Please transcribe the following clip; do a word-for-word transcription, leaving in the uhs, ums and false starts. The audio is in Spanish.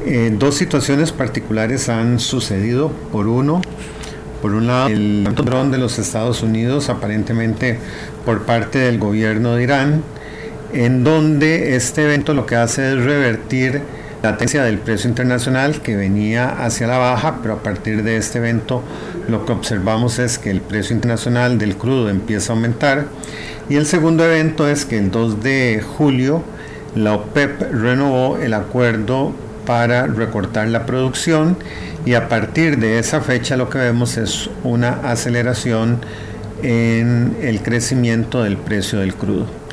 Eh, dos situaciones particulares han sucedido. Por uno, por un lado, el dron de los Estados Unidos, aparentemente por parte del gobierno de Irán, en donde este evento lo que hace es revertir la tendencia del precio internacional que venía hacia la baja, pero a partir de este evento lo que observamos es que el precio internacional del crudo empieza a aumentar. Y el segundo evento es que el dos de julio la OPEP renovó el acuerdo para recortar la producción, y a partir de esa fecha lo que vemos es una aceleración en el crecimiento del precio del crudo.